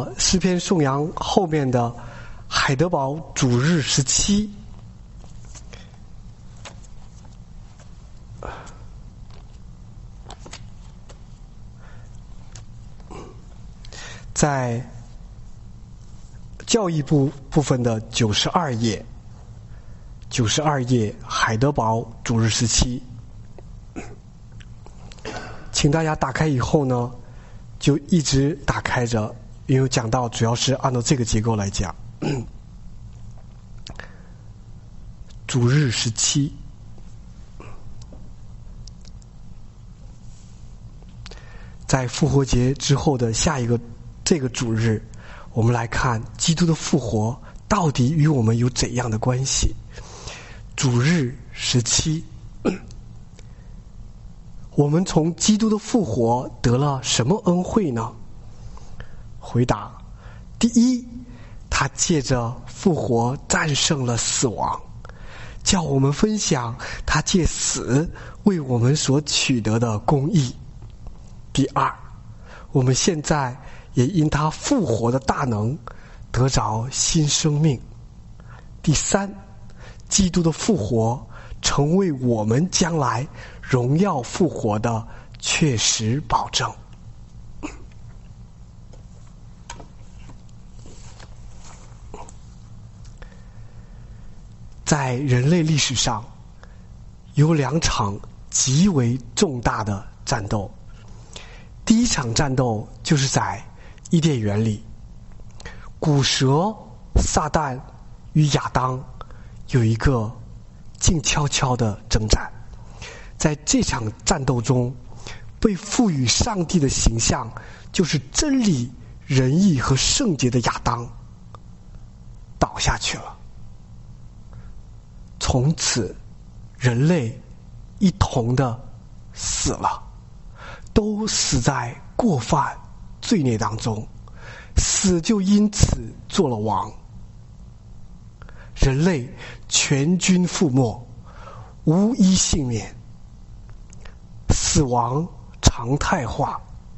诗篇颂扬后面的海德堡主日17，在教义部分的92页海德堡主日17，请大家打开以后呢，就一直打开着，因为讲到主要是按照这个结构来讲。主日17，在复活节之后的下一个这个主日，我们来看基督的复活到底与我们有怎样的关系。主日17，我们从基督的复活得了什么恩惠呢？回答：第一，他借着复活战胜了死亡，叫我们分享他借死为我们所取得的公义。第二，我们现在也因他复活的大能得着新生命。第三，基督的复活成为我们将来荣耀复活的确实保证。在人类历史上，有2场极为重大的战斗。第一场战斗就是在伊甸园里，古蛇撒旦与亚当有一个静悄悄的征战。在这场战斗中，被赋予上帝的形象，就是真理、仁义和圣洁的亚当倒下去了。从此人类一同的死了，都死在过犯罪孽当中，死就因此做了王。人类全军覆没，无一幸免，死亡常态化。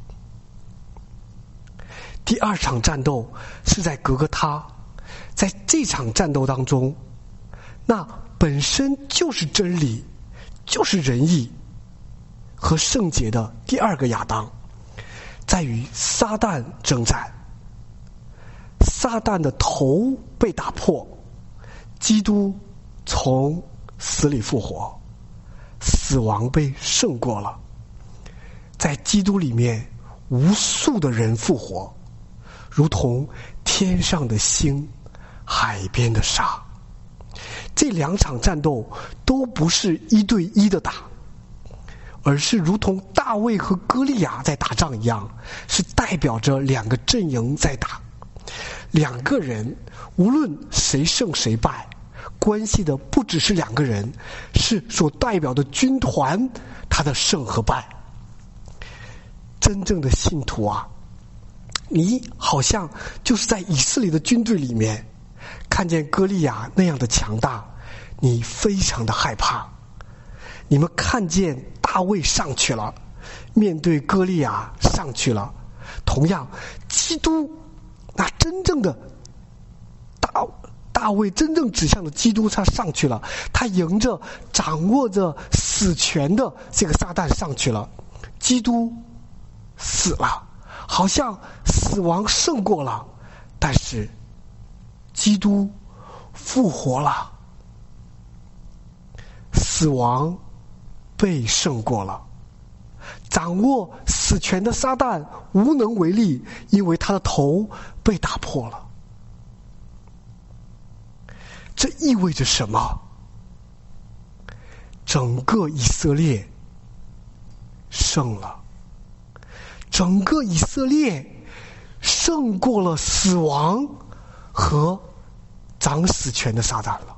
第二场战斗是在格各他，在这场战斗当中，那本身就是真理、就是仁义和圣洁的第二个亚当，在与撒旦征战。撒旦的头被打破，基督从死里复活，死亡被胜过了。在基督里面，无数的人复活，如同天上的星、海边的沙。这2场战斗都不是1对1的打，而是如同大卫和歌利亚在打仗一样，是代表着2个阵营在打。2个人无论谁胜谁败，关系的不只是2个人，是所代表的军团他的胜和败。真正的信徒啊，你好像就是在以色列的军队里面，看见歌利亚那样的强大，你非常的害怕。你们看见大卫上去了，面对歌利亚上去了，同样基督那真正的大卫真正指向的基督，他上去了，他迎着掌握着死权的这个撒旦上去了。基督死了，好像死亡胜过了，但是基督复活了，死亡被胜过了。掌握死权的撒旦无能为力，因为他的头被打破了。这意味着什么？整个以色列胜了，整个以色列胜过了死亡和掌死权的撒旦了。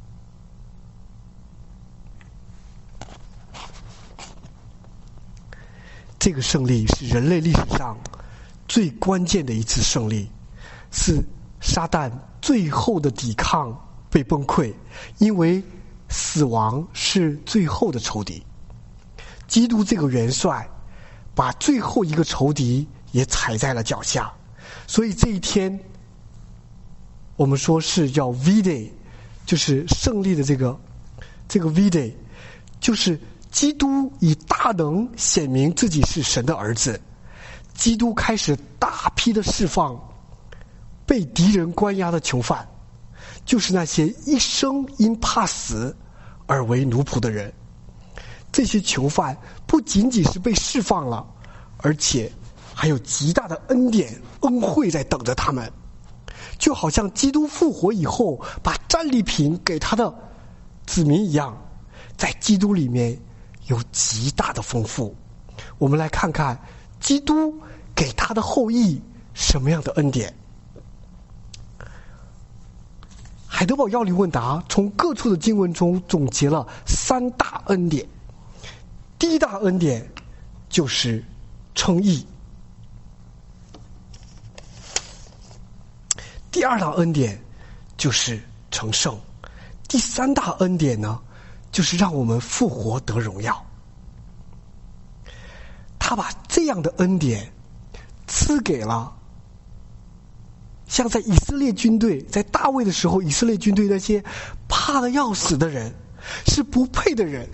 这个胜利是人类历史上最关键的一次胜利，是撒旦最后的抵抗被崩溃，因为死亡是最后的仇敌。基督这个元帅把最后一个仇敌也踩在了脚下， 所以这一天我们说是叫 V-Day， 就是胜利的这个 V-Day， 就是基督以大能显明自己是神的儿子。基督开始大批的释放被敌人关押的囚犯，就是那些一生因怕死而为奴仆的人。这些囚犯不仅仅是被释放了，而且还有极大的恩典恩惠在等着他们，就好像基督复活以后把战利品给他的子民一样，在基督里面有极大的丰富。我们来看看基督给他的后裔什么样的恩典。海德堡要理问答从各处的经文中总结了3大恩典。第一大恩典就是称义，第二大恩典就是成圣，第3大恩典呢，就是让我们复活得荣耀。他把这样的恩典赐给了像在以色列军队，在大卫的时候，以色列军队那些怕得要死的人，是不配的人，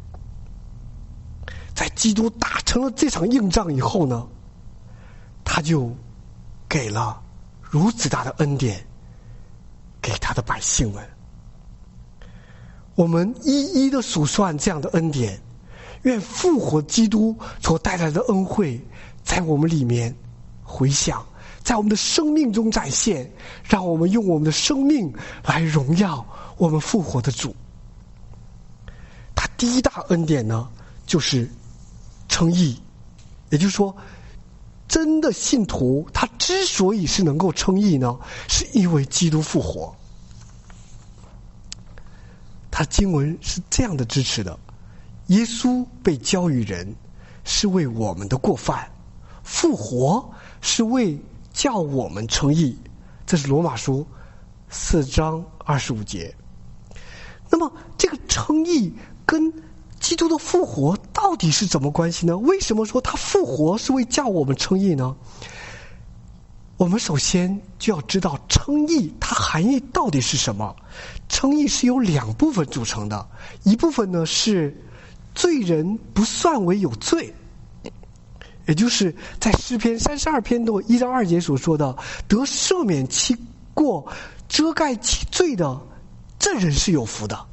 在基督打成了这场硬仗以后呢，他就给了如此大的恩典给他的百姓们。我们一一的数算这样的恩典，愿复活基督所带来的恩惠在我们里面回响，在我们的生命中展现，让我们用我们的生命来荣耀我们复活的主。他第一大恩典呢，就是称义。也就是说，真的信徒他之所以是能够称义呢，是因为基督复活。他经文是这样的支持的：耶稣被交与人，是为我们的过犯；复活是为叫我们称义。这是罗马书4章25节。那么这个称义跟基督的复活到底是怎么关系呢？为什么说他复活是为叫我们称义呢？我们首先就要知道称义它含义到底是什么。称义是由2部分组成的，一部分呢是罪人不算为有罪，也就是在诗篇32篇的1章2节所说的，得赦免其过遮盖其罪的，这人是有福的。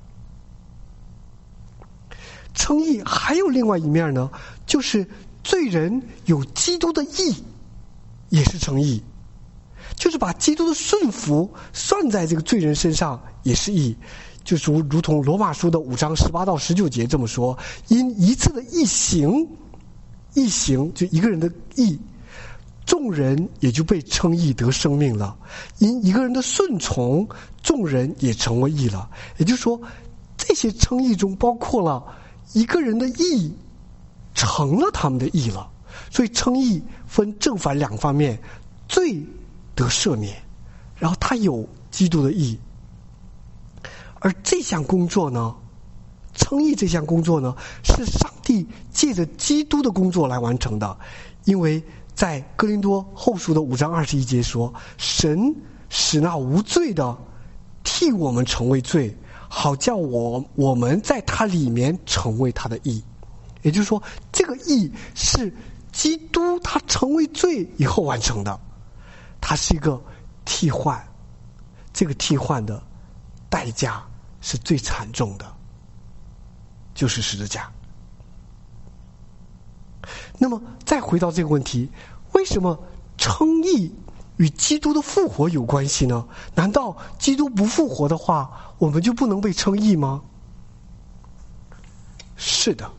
称义还有另外一面呢，就是罪人有基督的义，也是称义，就是把基督的顺服算在这个罪人身上，也是义。就如同罗马书的5章18到19节这么说：因一次的义行就一个人的义，众人也就被称义得生命了；因一个人的顺从，众人也成为义了。也就是说，这些称义中包括了一个人的义成了他们的义了。所以称义分正反2方面，罪得赦免，然后他有基督的义。而这项工作呢，称义这项工作呢，是上帝借着基督的工作来完成的。因为在哥林多后书的5章21节说，神使那无罪的替我们成为罪，好叫我们在他里面成为他的义。也就是说，这个义是基督他成为罪以后完成的，它是一个替换，这个替换的代价是最惨重的，就是十字架。那么再回到这个问题，为什么称义与基督的复活有关系呢？难道基督不复活的话，我们就不能被称义吗？是的，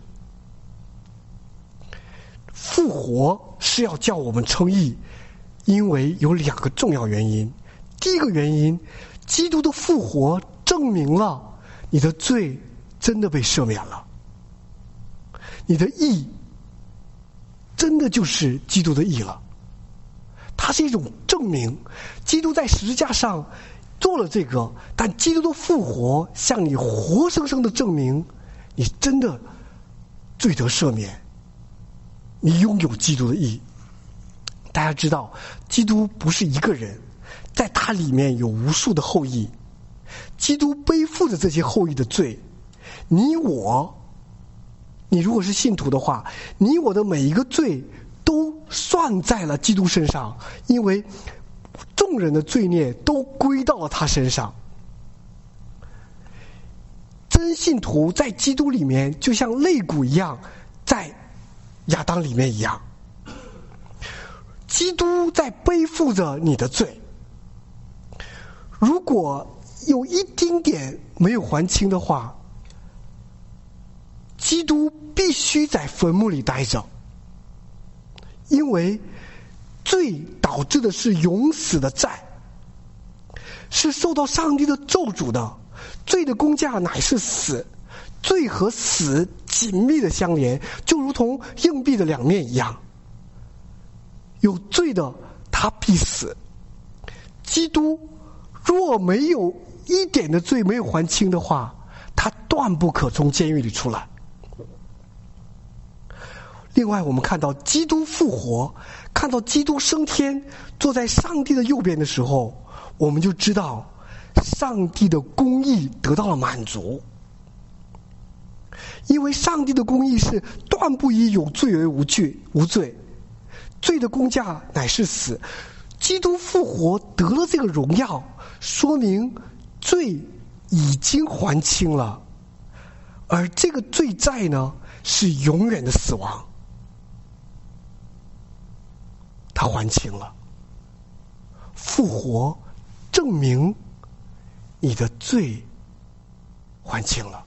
复活是要叫我们称义，因为有2个重要原因。第一个原因，基督的复活证明了你的罪真的被赦免了，你的义真的就是基督的义了。它是一种证明，基督在十字架上做了这个，但基督的复活向你活生生的证明你真的罪得赦免，你拥有基督的义。 大家知道，基督不是一个人，在他里面有无数的后裔，基督背负着这些后裔的罪，你如果是信徒的话，你我的每一个罪都算在了基督身上，因为众人的罪孽都归到了他身上。真信徒在基督里面就像肋骨一样，在亚当里面一样，基督在背负着你的罪，如果有一丁点没有还清的话，基督必须在坟墓里待着，因为罪导致的是永死的债，是受到上帝的咒诅的。罪的工价乃是死，罪和死紧密的相连，就如同硬币的两面一样。有罪的他必死。基督若没有一点的罪没有还清的话，他断不可从监狱里出来。另外，我们看到基督复活，看到基督升天，坐在上帝的右边的时候，我们就知道上帝的公义得到了满足。因为上帝的公义是断不以有罪为无罪，罪的工价乃是死。基督复活得了这个荣耀，说明罪已经还清了，而这个罪债呢，是永远的死亡。他还清了，复活证明你的罪还清了。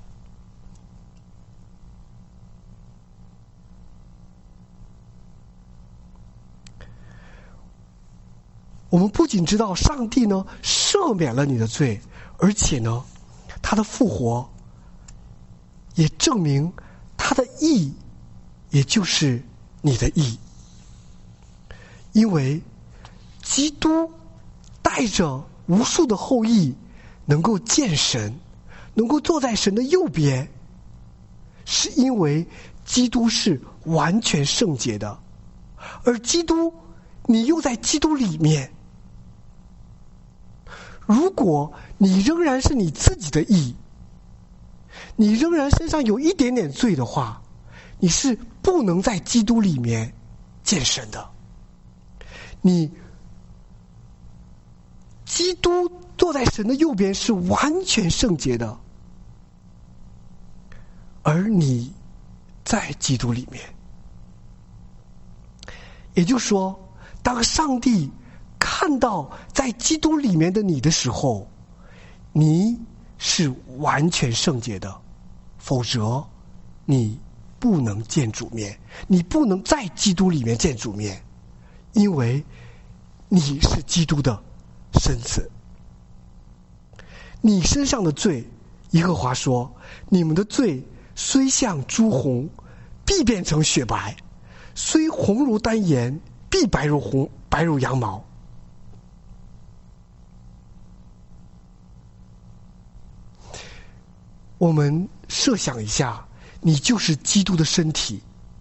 我们不仅知道上帝呢赦免了你的罪，而且呢他的复活也证明他的义，也就是你的义。因为基督带着无数的后裔能够见神，能够坐在神的右边，是因为基督是完全圣洁的，而基督你又在基督里面。如果你仍然是你自己的义，你仍然身上有一点点罪的话，你是不能在基督里面见神的。基督坐在神的右边是完全圣洁的，而你在基督里面。也就是说，当上帝看到在基督里面的你的时候，你是完全圣洁的，否则你不能见主面，你不能在基督里面见主面，因为你是基督的身子。你身上的罪，耶和华说，你们的罪虽像朱红，必变成雪白；虽红如丹颜，必白如羊毛。我们设想一下，你就是基督的身体，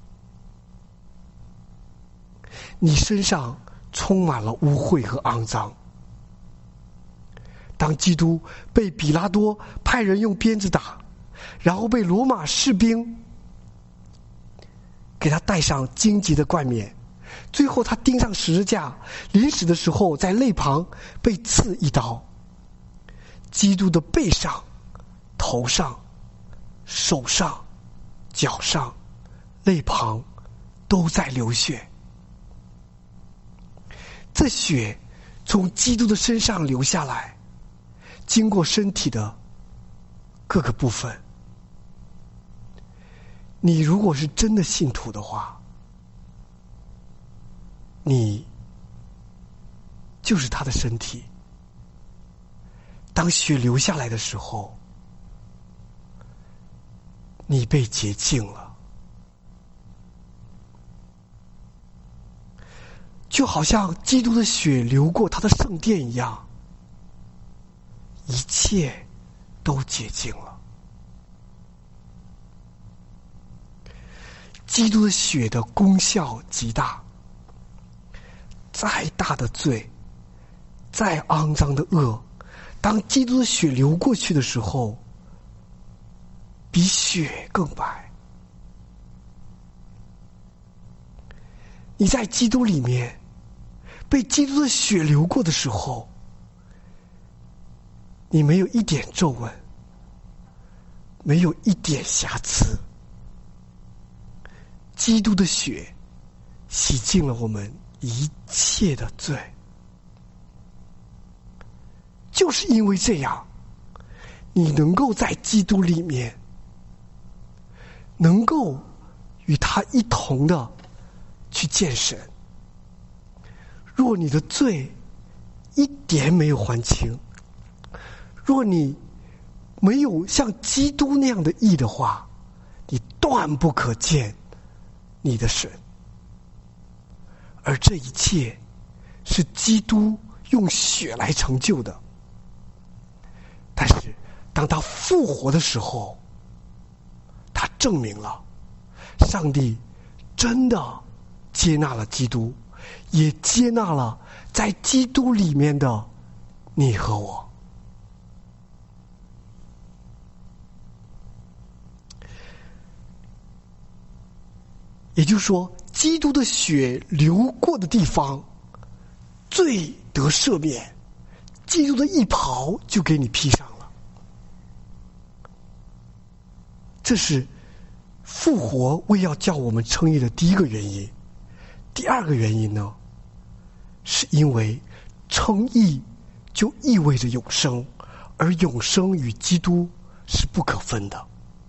你身上充满了污秽和肮脏。当基督被比拉多派人用鞭子打，然后被罗马士兵给他戴上荆棘的冠冕，最后他钉上十字架，临死的时候在肋旁被刺一刀。基督的背上、头上、手上、脚上、肋旁都在流血，这血从基督的身上流下来，经过身体的各个部分。你如果是真的信徒的话，你就是他的身体。当血流下来的时候，你被洁净了，就好像基督的血流过他的圣殿一样，一切都洁净了。基督的血的功效极大， 再大的罪，再肮脏的恶，当基督的血流过去的时候，比雪更白。你在基督里面被基督的血流过的时候，你没有一点皱纹，没有一点瑕疵。基督的血洗净了我们一切的罪。就是因为这样，你能够在基督里面，能够与他一同的去见神。若你的罪一点没有还清，若你没有像基督那样的义的话，你断不可见你的神。而这一切是基督用血来成就的。但是当他复活的时候，他证明了上帝真的接纳了基督，也接纳了在基督里面的你和我。也就是说，基督的血流过的地方，罪得赦免，基督的义袍就给你披上了。这是复活为要叫我们称义的第一个原因。第二个原因呢，是因为称义就意味着永生，而永生与基督是不可分的。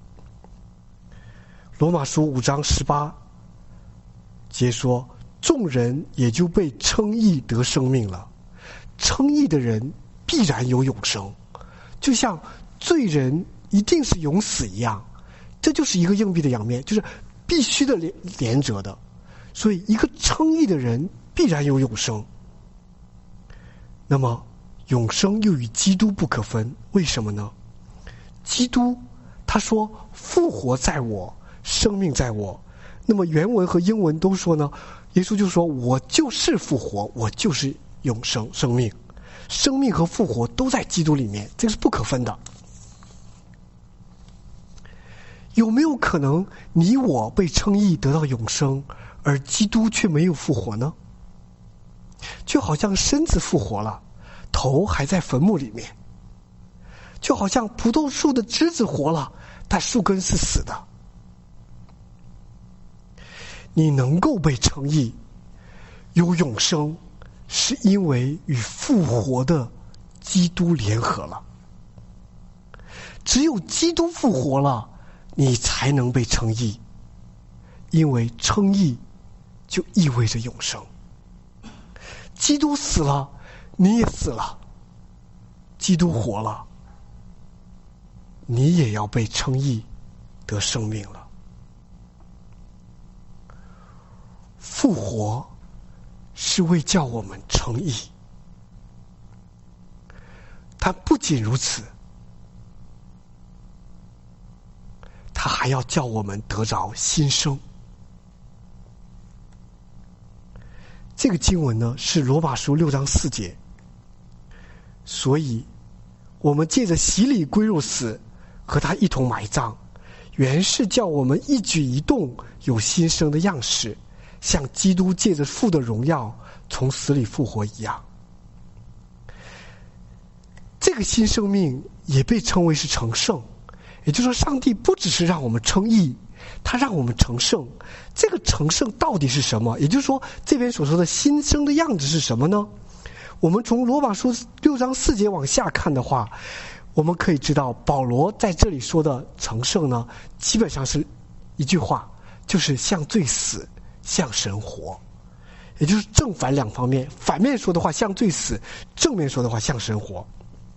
罗马书5章18节说，众人也就被称义得生命了。称义的人必然有永生，就像罪人一定是永死一样，这就是一个硬币的两面，就是必须的连着的。所以一个称义的人必然有永生。那么永生又与基督不可分，为什么呢？基督他说复活在我，生命在我。那么原文和英文都说呢，耶稣就说我就是复活，我就是永生，生命。生命和复活都在基督里面，这是不可分的。有没有可能你我被称义得到永生，而基督却没有复活呢？就好像身子复活了，头还在坟墓里面；就好像葡萄树的枝子活了，但树根是死的。你能够被称义有永生，是因为与复活的基督联合了。只有基督复活了，你才能被称义，因为称义就意味着永生。基督死了，你也死了；基督活了，你也要被称义得生命了。复活是为叫我们称义，但不仅如此，他还要叫我们得着新生。这个经文呢是罗马书6章4节，所以我们借着洗礼归入死，和他一同埋葬，原是叫我们一举一动有新生的样式，像基督借着父的荣耀从死里复活一样。这个新生命也被称为是成圣，也就是说上帝不只是让我们称义，他让我们成圣。这个成圣到底是什么？也就是说这边所说的新生的样子是什么呢？我们从罗马书6章4节往下看的话，我们可以知道保罗在这里说的成圣呢，基本上是一句话，就是向罪死，向神活。也就是正反两方面，反面说的话向罪死，正面说的话向神活。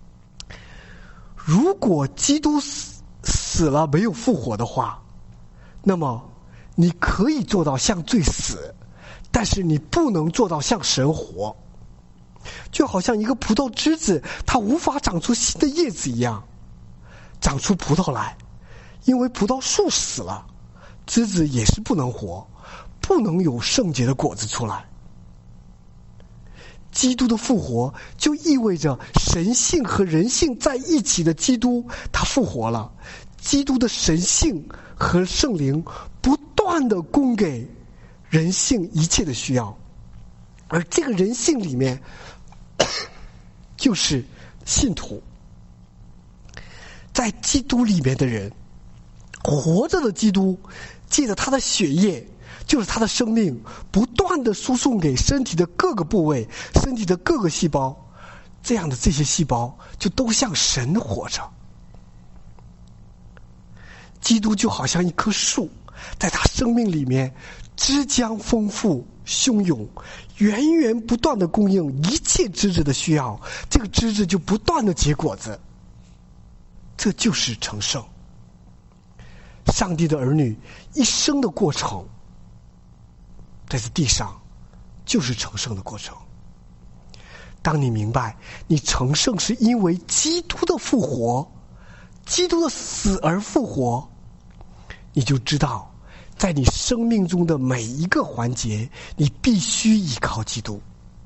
如果基督死了没有复活的话，那么你可以做到向罪死，但是你不能做到向神活。就好像一个葡萄枝子，它无法长出新的叶子一样，长出葡萄来，因为葡萄树死了，枝子也是不能活，不能有圣洁的果子出来。 基督的复活就意味着神性和人性在一起的基督，他复活了。基督的神性和圣灵不断地供给人性一切的需要，而这个人性里面就是信徒。在基督里面的人，活着的基督借着他的血液，就是他的生命，不断地输送给身体的各个部位，身体的各个细胞，这样的这些细胞就都像神活着。基督就好像一棵树，在他生命里面枝浆丰富汹涌，源源不断地供应一切枝子的需要，这个枝子就不断地结果子，这就是成圣。上帝的儿女一生的过程，在这地上就是成圣的过程。当你明白你成圣是因为基督的复活，基督的死而复活，你就知道在你生命中的每一个环节，你必须依靠基督。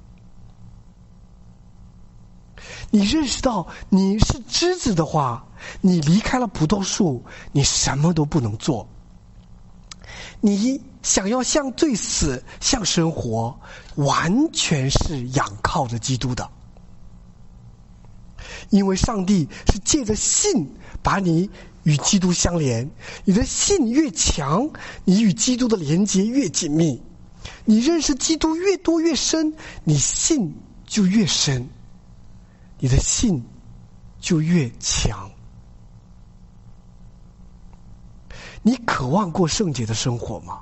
你认识到你是枝子的话，你离开了葡萄树，你什么都不能做。你想要向罪死，向神活，完全是仰靠着基督的。因为上帝是借着信把你与基督相连，你的信越强，你与基督的连结越紧密，你认识基督越多越深，你信就越深，你的信就越强。你渴望过圣洁的生活吗？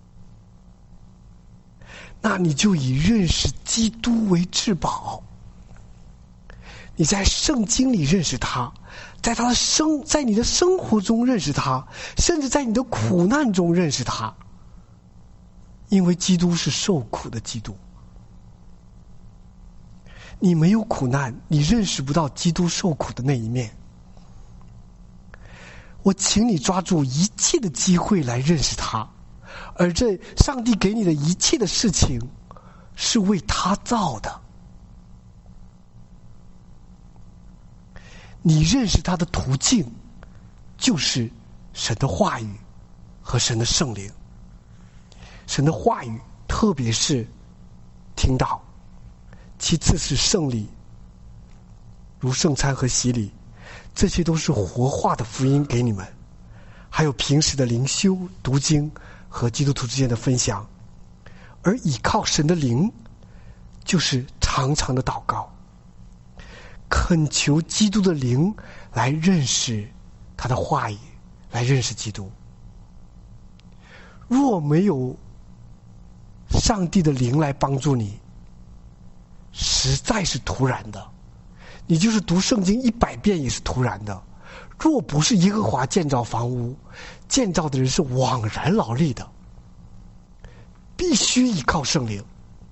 那你就以认识基督为至宝。你在圣经里认识他，在你的生活中认识他，甚至在你的苦难中认识他。因为基督是受苦的基督。你没有苦难，你认识不到基督受苦的那一面。我请你抓住一切的机会来认识他，而这上帝给你的一切的事情是为他造的。你认识他的途径就是神的话语和神的圣灵。神的话语特别是听到，其次是圣礼，如圣餐和洗礼，这些都是活化的福音给你们，还有平时的灵修、读经和基督徒之间的分享。而倚靠神的灵就是常常的祷告，恳求基督的灵来认识他的话语，来认识基督。若没有上帝的灵来帮助你，实在是徒然的。你就是读圣经100遍也是徒然的。若不是耶和华建造房屋，建造的人是枉然劳力的。必须依靠圣灵。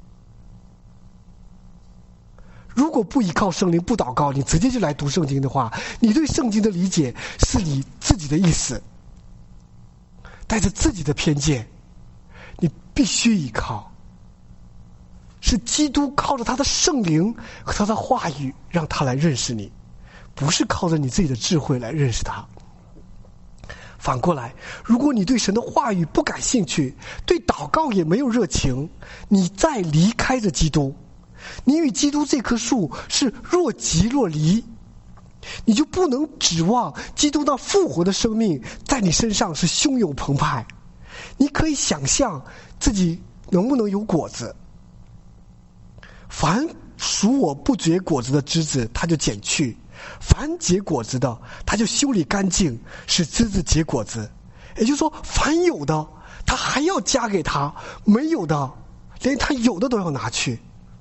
如果不依靠圣灵，不祷告，你直接就来读圣经的话，你对圣经的理解是你自己的意思，带着自己的偏见。你必须依靠，是基督靠着他的圣灵和他的话语让他来认识你，不是靠着你自己的智慧来认识他。反过来，如果你对神的话语不感兴趣，对祷告也没有热情，你再离开着基督，你与基督这棵树是若即若离，你就不能指望基督那复活的生命在你身上是汹涌澎湃。你可以想象自己能不能有果子，凡属我不结果子的枝子他就剪去，凡结果子的他就修理干净，使枝子结果子。也就是说，凡有的他还要加给他，没有的连他有的都要拿去。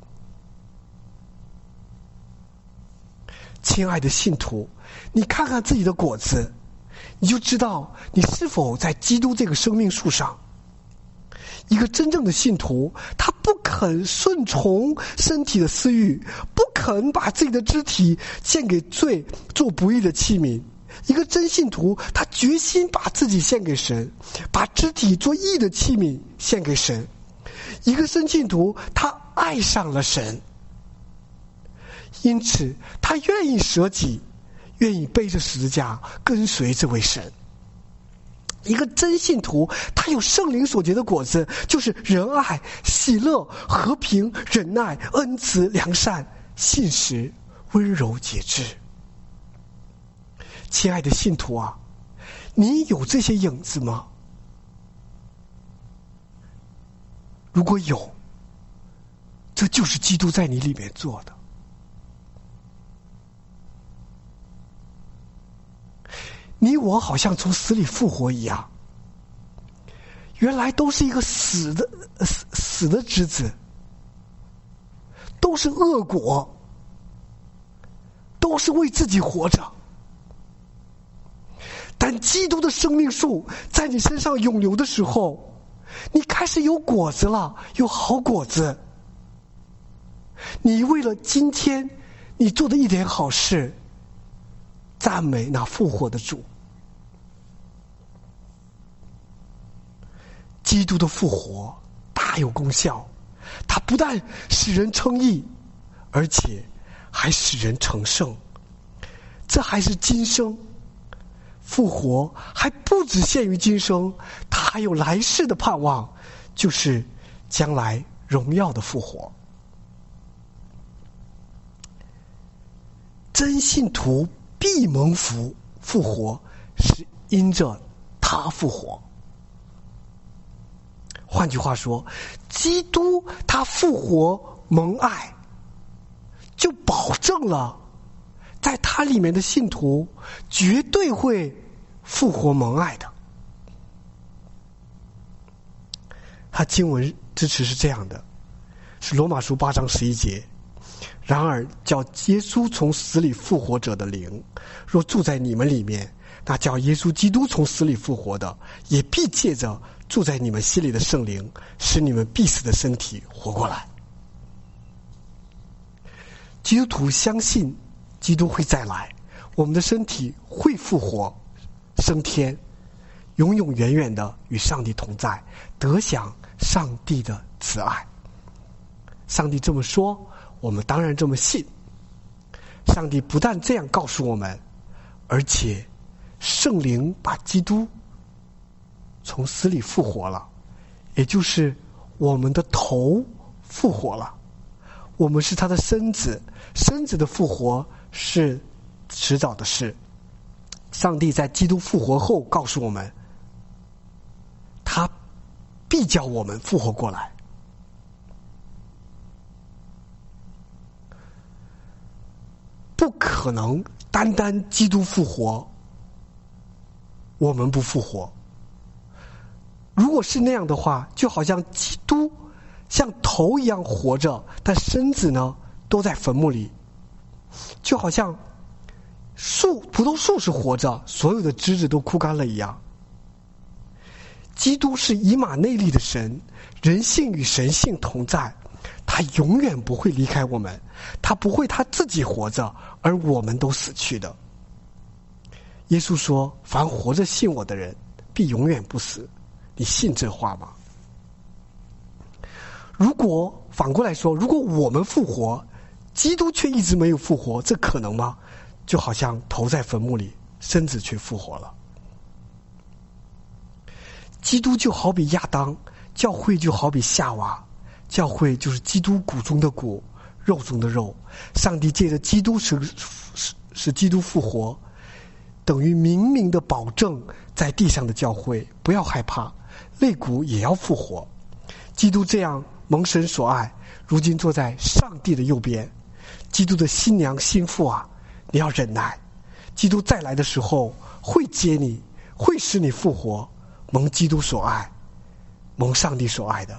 亲爱的信徒，你看看自己的果子，你就知道你是否在基督这个生命树上。一个真正的信徒，他不肯顺从身体的私欲，不肯把自己的肢体献给罪，做不义的器皿。一个真信徒，他决心把自己献给神，把肢体做义的器皿献给神。一个真信徒，他爱上了神， 因此他愿意舍己，愿意背着十字架跟随这位神。一个真信徒，他有圣灵所结的果子，就是仁爱、喜乐、和平、忍耐、恩慈、良善、信实、温柔、节制。亲爱的信徒啊，你有这些影子吗？如果有，这就是基督在你里面做的。你我好像从死里复活一样，原来都是一个死的枝子，都是恶果，都是为自己活着。但基督的生命树在你身上涌流的时候，你开始有果子了，有好果子。你为了今天你做的一点好事，赞美那复活的主。基督的复活大有功效，它不但使人称义，而且还使人成圣。这还是今生复活，还不只限于今生，它还有来世的盼望，就是将来荣耀的复活。真信徒必蒙福复活，是因着他复活。换句话说，基督他复活蒙爱，就保证了在他里面的信徒绝对会复活蒙爱的。他经文支持是这样的，是罗马书8章11节。然而叫耶稣从死里复活者的灵，若住在你们里面，那叫耶稣基督从死里复活的，也必借着住在你们心里的圣灵，使你们必死的身体活过来。基督徒相信基督会再来，我们的身体会复活升天，永永远远的与上帝同在，得享上帝的慈爱。上帝这么说，我们当然这么信。上帝不但这样告诉我们，而且圣灵把基督从死里复活了，也就是我们的头复活了。我们是他的身子，身子的复活是迟早的事。上帝在基督复活后告诉我们，他必叫我们复活过来。不可能单单基督复活，我们不复活。如果是那样的话，就好像基督像头一样活着，但身子呢都在坟墓里，就好像葡萄树是活着，所有的枝子都枯干了一样。基督是以马内利的神，人性与神性同在，他永远不会离开我们，他不会他自己活着，而我们都死去的。耶稣说，凡活着信我的人必永远不死。你信这话吗？如果反过来说，如果我们复活，基督却一直没有复活，这可能吗？就好像头在坟墓里，身子却复活了。基督就好比亚当，教会就好比夏娃，教会就是基督骨中的骨，肉中的肉。上帝借着基督使基督复活，等于明明的保证在地上的教会不要害怕，肋骨也要复活。基督这样蒙神所爱，如今坐在上帝的右边。基督的新娘新妇啊，你要忍耐，基督再来的时候会接你，会使你复活，蒙基督所爱，蒙上帝所爱的。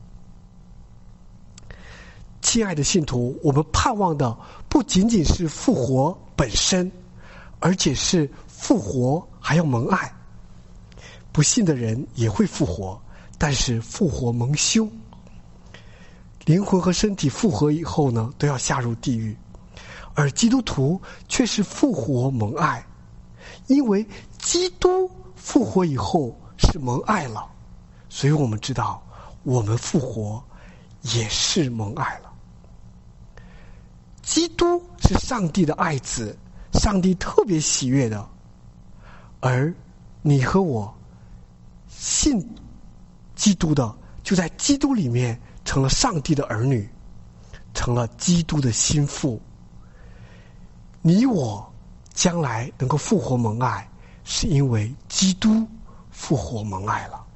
亲爱的信徒，我们盼望的不仅仅是复活本身，而且是复活还要蒙爱。不信的人也会复活，但是复活蒙羞。灵魂和身体复活以后呢，都要下入地狱，而基督徒却是复活蒙爱，因为基督复活以后是蒙爱了，所以我们知道我们复活也是蒙爱了。 基督是上帝的爱子，上帝特别喜悦的，而你和我信基督的，就在基督里面成了上帝的儿女，成了基督的心腹。你我将来能够复活蒙爱，是因为基督复活蒙爱了。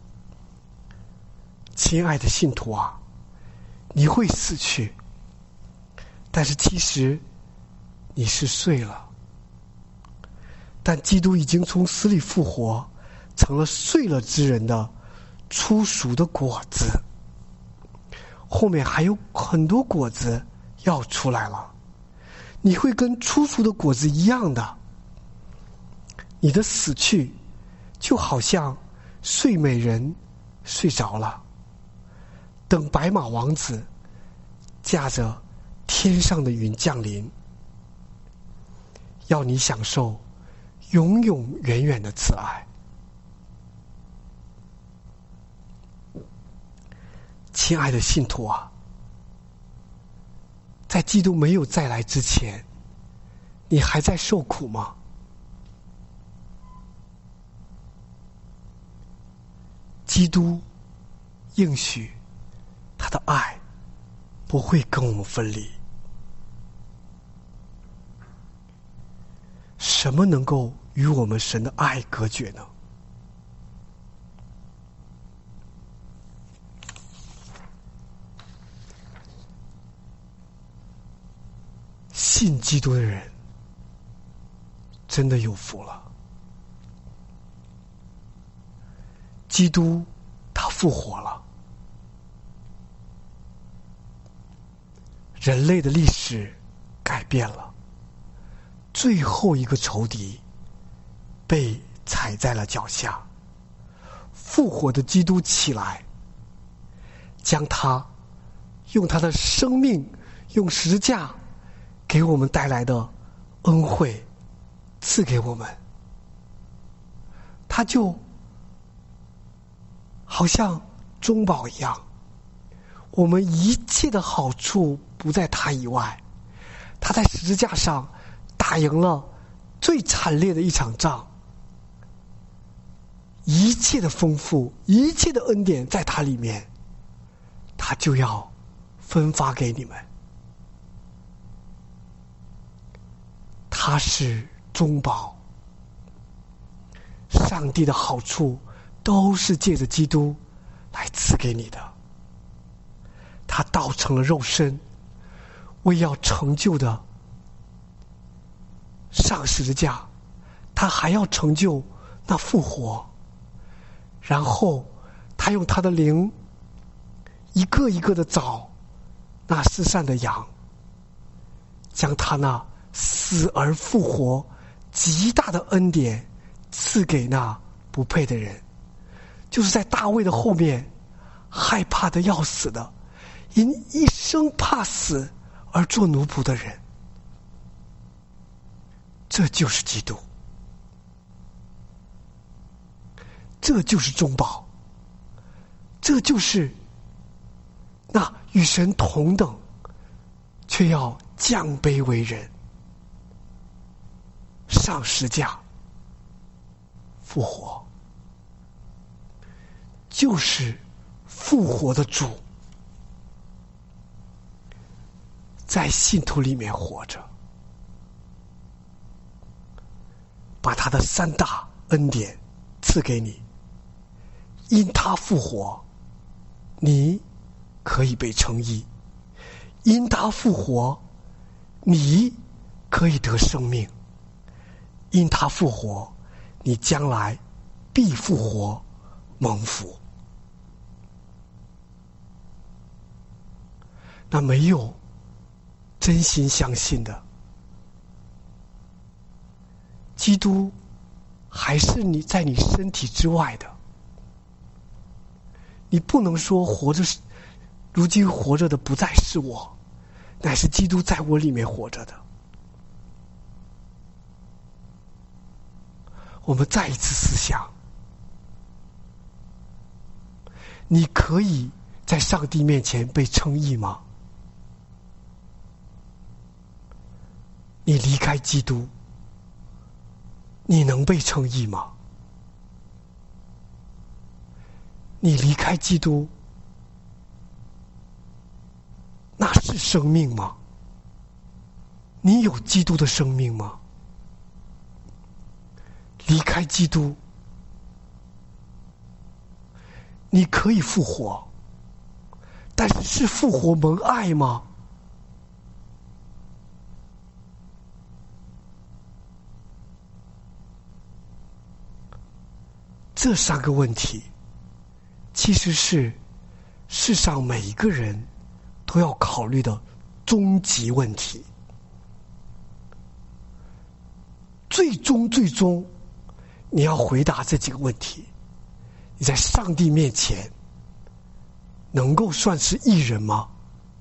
亲爱的信徒啊，你会死去，但是其实你是睡了，但基督已经从死里复活，成了睡了之人的初熟的果子。后面还有很多果子要出来了，你会跟初熟的果子一样的。你的死去就好像睡美人睡着了，等白马王子驾着天上的云降临，要你享受永永远远的慈爱。亲爱的信徒啊，在基督没有再来之前，你还在受苦吗？基督应许他的爱不会跟我们分离。什么能够与我们神的爱隔绝呢？信基督的人真的有福了。基督他复活了，人类的历史改变了，最后一个仇敌被踩在了脚下，复活的基督起来，将他用他的生命，用十字架给我们带来的恩惠赐给我们。他就好像中保一样，我们一切的好处不在他以外。他在十字架上打赢了最惨烈的一场仗，一切的丰富，一切的恩典在他里面，他就要分发给你们。他是中保，上帝的好处都是借着基督来赐给你的。他道成了肉身，为要成就的上十字架，他还要成就那复活，然后他用他的灵一个一个的找那失散的羊，将他那死而复活极大的恩典赐给那不配的人，就是在大卫的后面害怕的要死的，因一生怕死而做奴仆的人。这就是基督，这就是中保，这就是那与神同等却要降卑为人，上十架复活，就是复活的主在信徒里面活着，把他的三大恩典赐给你。因他复活，你可以被称义；因他复活，你可以得生命；因他复活，你将来必复活蒙福。那没有真心相信的，基督还是你在你身体之外的。你不能说活着，如今活着的不再是我，乃是基督在我里面活着的。我们再一次思想，你可以在上帝面前被称义吗？ 你离开基督，你能被称义吗？你离开基督，那是生命吗？你有基督的生命吗？离开基督，你可以复活，但是复活蒙爱吗？这三个问题，其实是世上每一个人都要考虑的终极问题。最终，你要回答这几个问题，你在上帝面前能够算是义人吗？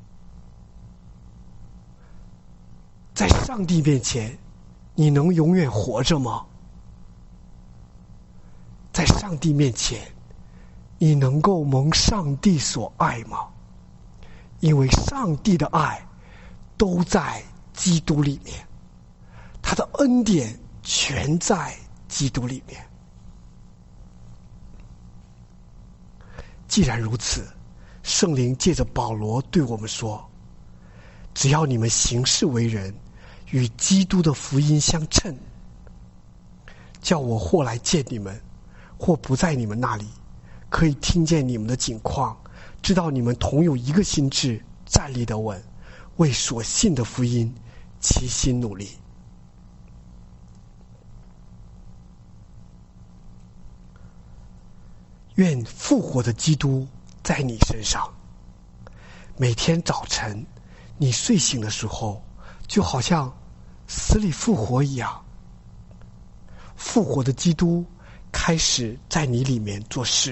在上帝面前，你能永远活着吗？在上帝面前，你能够蒙上帝所爱吗？因为上帝的爱都在基督里面，他的恩典全在基督里面。既然如此，圣灵借着保罗对我们说，只要你们行事为人与基督的福音相称，叫我或来见你们，或不在你们那里，可以听见你们的景况，知道你们同有一个心志，站立得稳，为所信的福音齐心努力。愿复活的基督在你身上。每天早晨你睡醒的时候，就好像死里复活一样，复活的基督开始在你里面做事。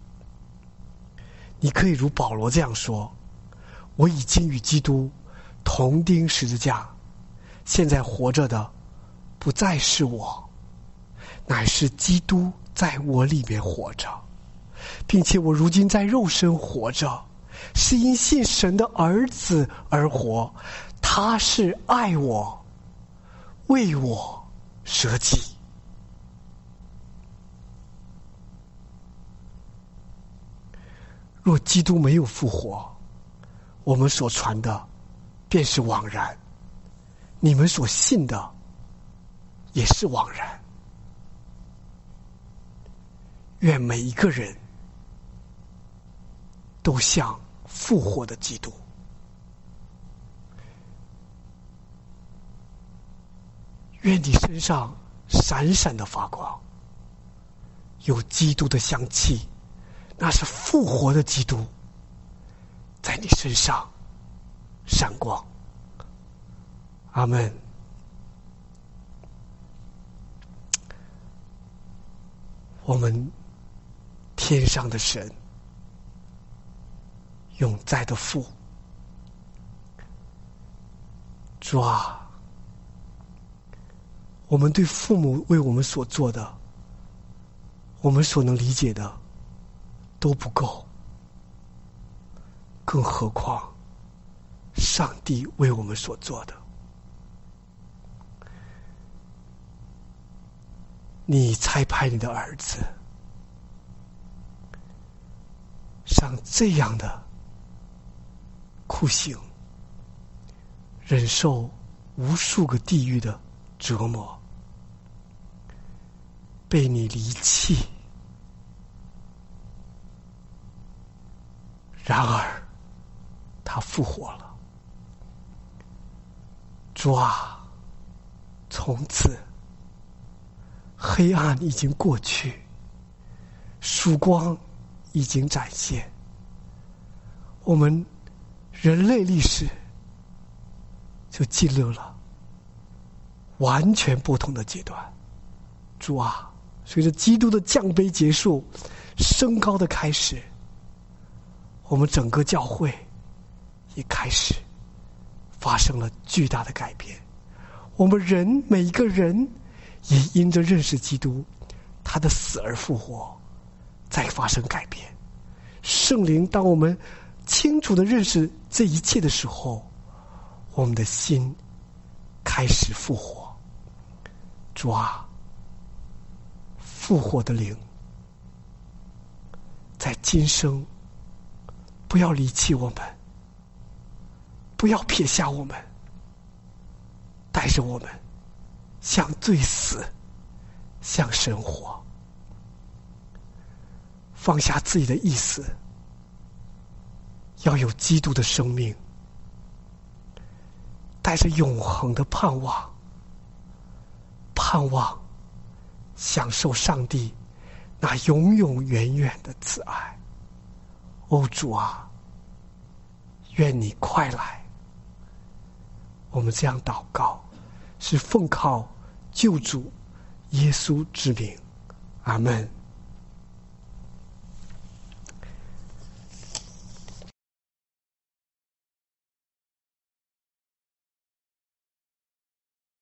你可以如保罗这样说，我已经与基督同钉十字架，现在活着的不再是我，乃是基督在我里面活着，并且我如今在肉身活着，是因信神的儿子而活，他是爱我，为我舍己。若基督没有复活，我们所传的便是枉然，你们所信的也是枉然。愿每一个人都像复活的基督，愿你身上闪闪的发光，有基督的香气，那是复活的基督在你身上闪光。阿们。我们天上的神，永在的父，主啊，我们对父母为我们所做的，我们所能理解的都不够，更何况上帝为我们所做的。你差派你的儿子上这样的酷刑，忍受无数个地狱的折磨，被你离弃，然而他复活了。主啊，从此黑暗已经过去，曙光已经展现，我们人类历史就进入了完全不同的阶段。主啊，随着基督的降卑结束，升高的开始，我们整个教会也开始发生了巨大的改变。我们人每一个人也因着认识基督，他的死而复活，再发生改变。圣灵当我们清楚地认识这一切的时候，我们的心开始复活。主啊，复活的灵，在今生不要离弃我们，不要撇下我们，带着我们向罪死，向神活，放下自己的意思，要有基督的生命，带着永恒的盼望，享受上帝那永永远远的慈爱。哦，主啊，愿你快来。我们这样祷告，是奉靠救主耶稣之名，阿们。